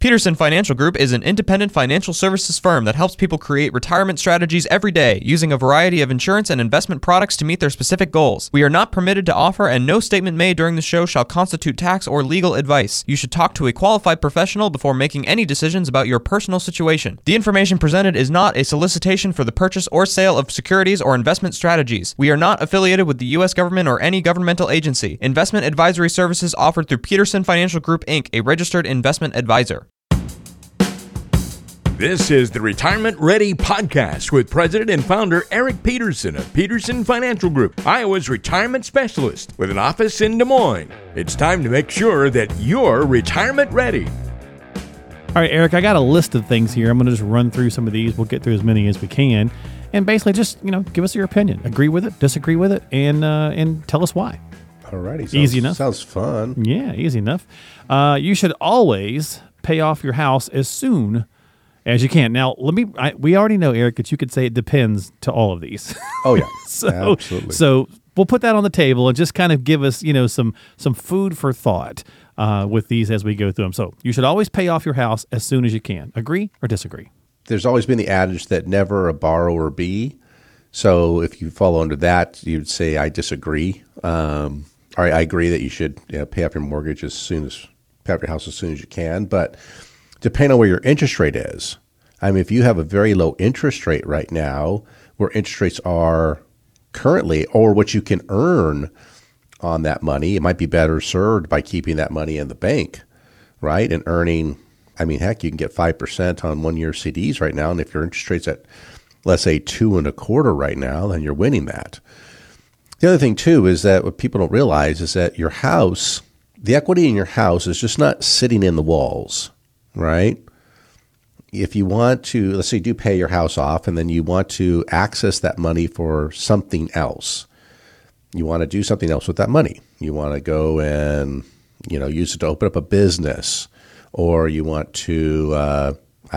Peterson Financial Group is an independent financial services firm that helps people create retirement strategies every day using a variety of insurance and investment products to meet their specific goals. We are not permitted to offer, and no statement made during the show shall constitute tax or legal advice. You should talk to a qualified professional before making any decisions about your personal situation. The information presented is not a solicitation for the purchase or sale of securities or investment strategies. We are not affiliated with the U.S. government or any governmental agency. Investment advisory services offered through Peterson Financial Group, Inc., a registered investment advisor. This is the Retirement Ready Podcast with President and Founder Eric Peterson of Peterson Financial Group, Iowa's retirement specialist with an office in Des Moines. It's time to make sure that you're retirement ready. All right, Eric, I got a list of things here. I'm going to just run through some of these. We'll get through as many as we can. And basically just, give us your opinion. Agree with it, disagree with it, and tell us why. Alrighty. Easy enough. Sounds fun. Yeah, easy enough. You should always pay off your house as soon as you can. Now, we already know, Eric, that you could say it depends to all of these. Oh, yeah. Absolutely. So we'll put that on the table and just kind of give us, some food for thought with these as we go through them. So you should always pay off your house as soon as you can. Agree or disagree? There's always been the adage that never a borrower be. So if you fall under that, you'd say, I disagree. All right, I agree that you should pay off your mortgage pay off your house as soon as you can. But depending on where your interest rate is, if you have a very low interest rate right now, where interest rates are currently, or what you can earn on that money, it might be better served by keeping that money in the bank, right? And earning, heck, you can get 5% on 1-year CDs right now. And if your interest rate's at, let's say, 2.25% right now, then you're winning that. The other thing, too, is that what people don't realize is that your house, the equity in your house is just not sitting in the walls, right? If you want to, let's say you do pay your house off and then you want to access that money for something else. You want to do something else with that money. You want to go and, use it to open up a business, or you want to,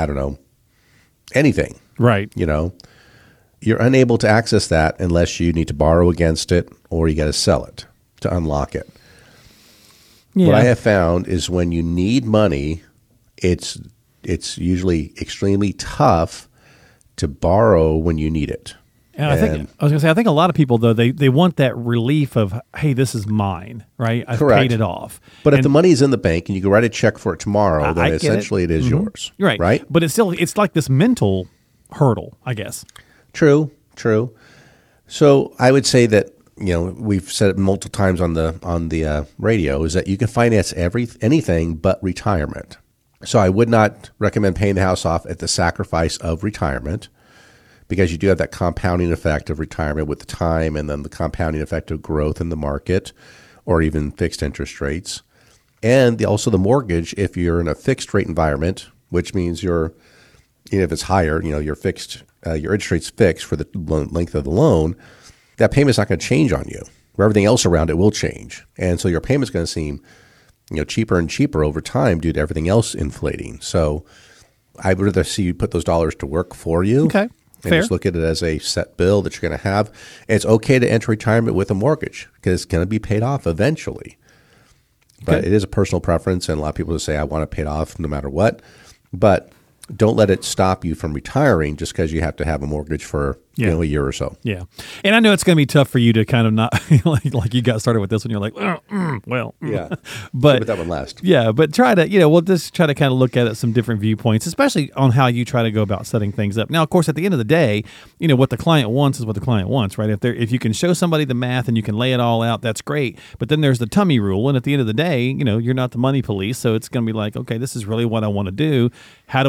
anything. Right. You're unable to access that unless you need to borrow against it or you got to sell it to unlock it. Yeah. What I have found is when you need money, it's usually extremely tough to borrow when you need it. And I think a lot of people, though, they want that relief of, hey, this is mine, right? I've paid it off. But if the money's in the bank and you can write a check for it tomorrow, then essentially it is yours. Right. But it's like this mental hurdle, I guess. True. So I would say that, we've said it multiple times on the radio, is that you can finance anything but retirement. So I would not recommend paying the house off at the sacrifice of retirement, because you do have that compounding effect of retirement with the time, and then the compounding effect of growth in the market or even fixed interest rates. And also the mortgage, if you're in a fixed rate environment, which means if it's higher, you're fixed, your interest rate's fixed for the length of the loan, that payment's not going to change on you, where everything else around it will change. And so your payment's going to seem cheaper and cheaper over time due to everything else inflating. So I would rather see you put those dollars to work for you. Okay. And just look at it as a set bill that you're going to have. And it's okay to enter retirement with a mortgage because it's going to be paid off eventually. But it is a personal preference, and a lot of people just say, I want to pay it off no matter what. But don't let it stop you from retiring just because you have to have a mortgage for a year or so. Yeah. And I know it's going to be tough for you to kind of not, like you got started with this one, you're like, Yeah. But that one last. Yeah, but try to, we'll just try to kind of look at it some different viewpoints, especially on how you try to go about setting things up. Now, of course, at the end of the day, what the client wants is what the client wants, right? If you can show somebody the math and you can lay it all out, that's great. But then there's the tummy rule. And at the end of the day, you're not the money police. So it's going to be like, okay, this is really what I want to do. How do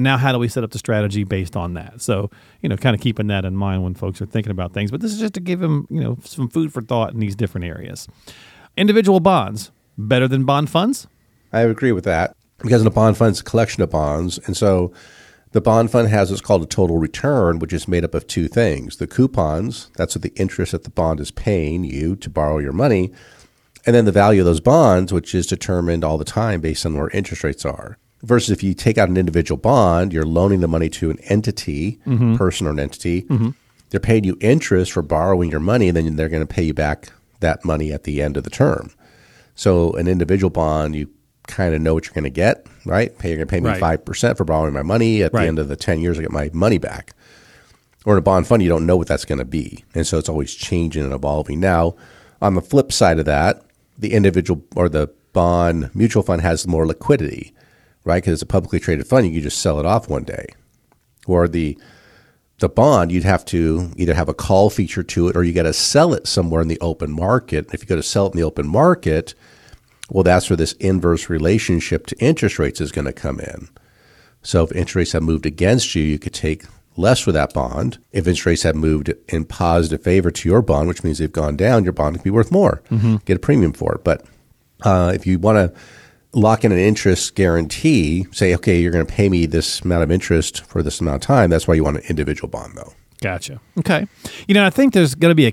we set up the strategy based on that? So, kind of keeping that in mind when folks are thinking about things. But this is just to give them, some food for thought in these different areas. Individual bonds, better than bond funds? I agree with that, because in a bond fund, it's a collection of bonds. And so the bond fund has what's called a total return, which is made up of two things. The coupons, that's what the interest that the bond is paying you to borrow your money. And then the value of those bonds, which is determined all the time based on where interest rates are. Versus if you take out an individual bond, you're loaning the money to an entity, person or an entity. Mm-hmm. They're paying you interest for borrowing your money, and then they're going to pay you back that money at the end of the term. So an individual bond, you kind of know what you're going to get, right? You're going to pay me Right. 5% for borrowing my money. At the Right. end of the 10 years, I get my money back. Or in a bond fund, you don't know what that's going to be. And so it's always changing and evolving. Now, on the flip side of that, the individual or the bond mutual fund has more liquidity, right? Because it's a publicly traded fund, you can just sell it off one day. Or the bond, you'd have to either have a call feature to it or you got to sell it somewhere in the open market. If you go to sell it in the open market, well, that's where this inverse relationship to interest rates is going to come in. So if interest rates have moved against you, you could take less for that bond. If interest rates have moved in positive favor to your bond, which means they've gone down, your bond could be worth more. Get a premium for it. But if you want to lock in an interest guarantee, say, okay, you're going to pay me this amount of interest for this amount of time. That's why you want an individual bond, though. Gotcha. Okay. I think there's going to be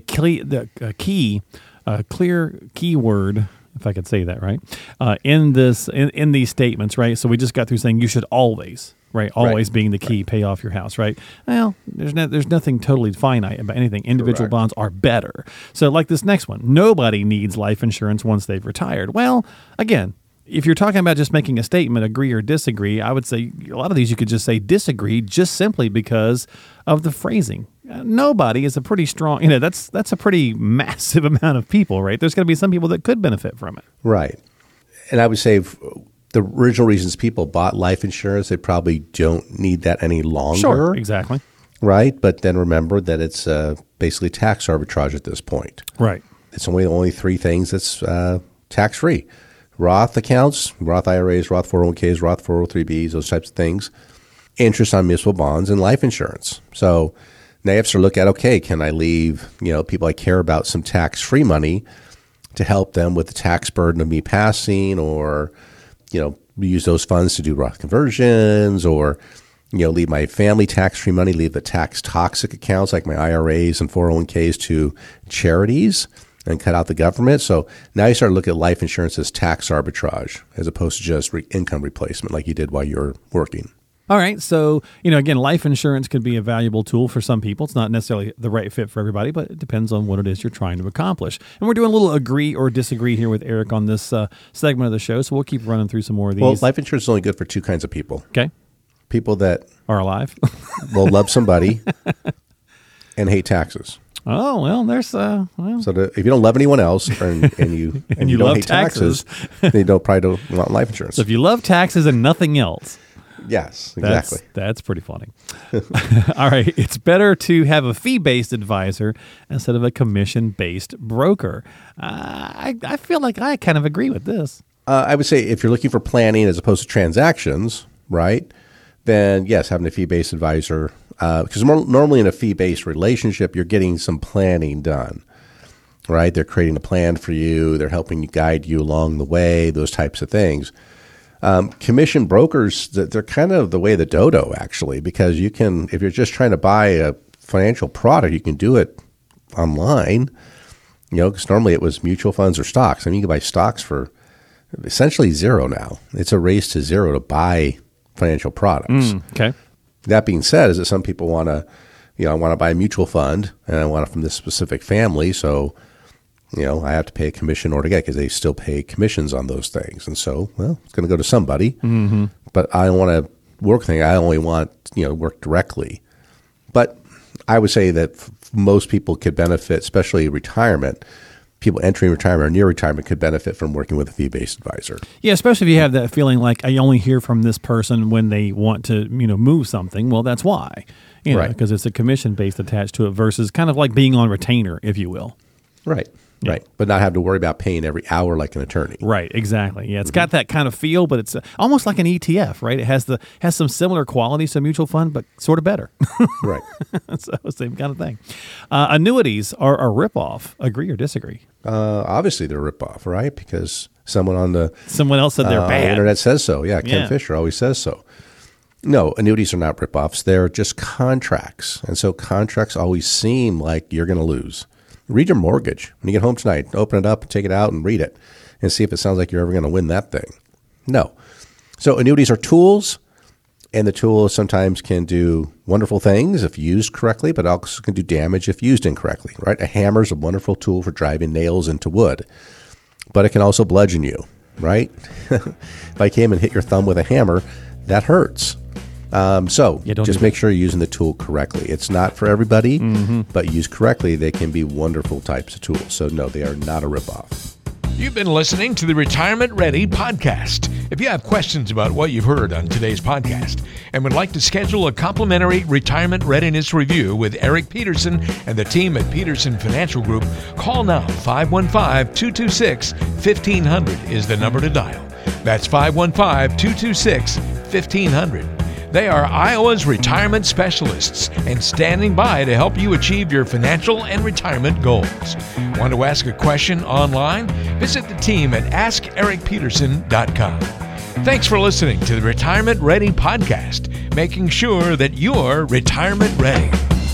a clear keyword, if I could say that right, in these statements, right? So we just got through saying you should always, right? Always being the key, pay off your house, right? Well, there's nothing totally finite about anything. Individual Correct. bonds are better. So like this next one, nobody needs life insurance once they've retired. Well, again, if you're talking about just making a statement, agree or disagree, I would say a lot of these you could just say disagree just simply because of the phrasing. Nobody is a pretty strong, that's a pretty massive amount of people, right? There's going to be some people that could benefit from it. Right. And I would say the original reasons people bought life insurance, they probably don't need that any longer. Sure, exactly. Right. But then remember that it's basically tax arbitrage at this point. Right. It's only three things that's tax-free. Roth accounts, Roth IRAs, Roth 401ks, Roth 403bs, those types of things. Interest on municipal bonds and life insurance. So now you have to look at, okay, can I leave people I care about some tax-free money to help them with the tax burden of me passing, or use those funds to do Roth conversions, or leave my family tax-free money, leave the tax-toxic accounts like my IRAs and 401ks to charities and cut out the government. So now you start to look at life insurance as tax arbitrage as opposed to just income replacement like you did while you were working. All right. So, again, life insurance could be a valuable tool for some people. It's not necessarily the right fit for everybody, but it depends on what it is you're trying to accomplish. And we're doing a little agree or disagree here with Eric on this segment of the show. So we'll keep running through some more of these. Well, life insurance is only good for two kinds of people. Okay. People that Are alive. will love somebody and hate taxes. Oh, well, there's, So if you don't love anyone else and you you don't love hate taxes. then you probably don't want life insurance. so if you love taxes and nothing else, Yes, exactly. That's pretty funny. All right. It's better to have a fee-based advisor instead of a commission-based broker. I feel like I kind of agree with this. I would say if you're looking for planning as opposed to transactions, right, then yes, having a fee-based advisor, because normally in a fee-based relationship, you're getting some planning done, right? They're creating a plan for you. They're helping you guide you along the way, those types of things. Commission brokers, they're kind of the way of the dodo, actually, because you can, if you're just trying to buy a financial product, you can do it online, because normally it was mutual funds or stocks. I mean, you can buy stocks for essentially zero now. It's a race to zero to buy financial products. Okay. That being said, is that some people want to, I want to buy a mutual fund and I want it from this specific family. So, I have to pay a commission in order to get it because they still pay commissions on those things. And so, well, it's going to go to somebody. Mm-hmm. But I don't want to work thing. I only want, work directly. But I would say that most people could benefit, especially retirement. People entering retirement or near retirement could benefit from working with a fee-based advisor. Yeah, especially if you have that feeling like I only hear from this person when they want to, move something. Well, that's why, Right. because it's a commission-based attached to it versus kind of like being on retainer, if you will. Right. Right. But not have to worry about paying every hour like an attorney. Right, exactly. Yeah, it's got that kind of feel, but it's almost like an ETF, right? It has some similar qualities to a mutual fund, but sort of better. Right. So same kind of thing. Annuities are a ripoff. Agree or disagree? Obviously, they're a ripoff, right? Because someone on Someone else said they're bad. internet says so. Yeah, Ken Yeah. Fisher always says so. No, annuities are not ripoffs. They're just contracts. And so contracts always seem like you're going to lose. Read your mortgage. When you get home tonight, open it up and take it out and read it and see if it sounds like you're ever going to win that thing. No. So annuities are tools, and the tools sometimes can do wonderful things if used correctly, but also can do damage if used incorrectly, right? A hammer is a wonderful tool for driving nails into wood, but it can also bludgeon you, right? If I came and hit your thumb with a hammer, that hurts. Just make sure you're using the tool correctly. It's not for everybody, but used correctly, they can be wonderful types of tools. So no, they are not a ripoff. You've been listening to the Retirement Ready podcast. If you have questions about what you've heard on today's podcast and would like to schedule a complimentary retirement readiness review with Eric Peterson and the team at Peterson Financial Group, call now. 515-226-1500 is the number to dial. That's 515-226-1500. They are Iowa's retirement specialists and standing by to help you achieve your financial and retirement goals. Want to ask a question online? Visit the team at AskEricPeterson.com. Thanks for listening to the Retirement Ready podcast, making sure that you're retirement ready.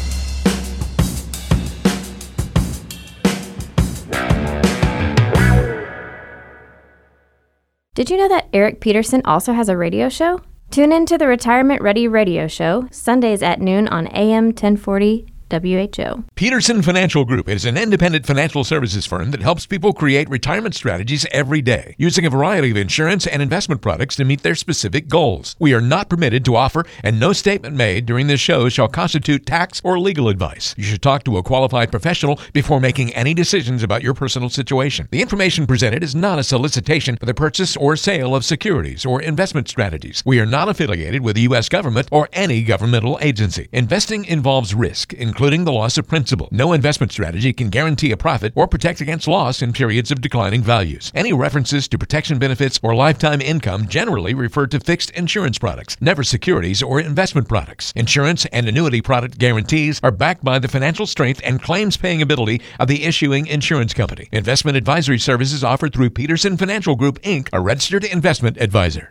Did you know that Eric Peterson also has a radio show? Tune in to the Retirement Ready radio show, Sundays at noon on AM 1040 WHO. Peterson Financial Group is an independent financial services firm that helps people create retirement strategies every day, using a variety of insurance and investment products to meet their specific goals. We are not permitted to offer, and no statement made during this show shall constitute tax or legal advice. You should talk to a qualified professional before making any decisions about your personal situation. The information presented is not a solicitation for the purchase or sale of securities or investment strategies. We are not affiliated with the U.S. government or any governmental agency. Investing involves risk, including the loss of principal. No investment strategy can guarantee a profit or protect against loss in periods of declining values. Any references to protection benefits or lifetime income generally refer to fixed insurance products, never securities or investment products. Insurance and annuity product guarantees are backed by the financial strength and claims paying ability of the issuing insurance company. Investment advisory services offered through Peterson Financial Group, Inc., a registered investment advisor.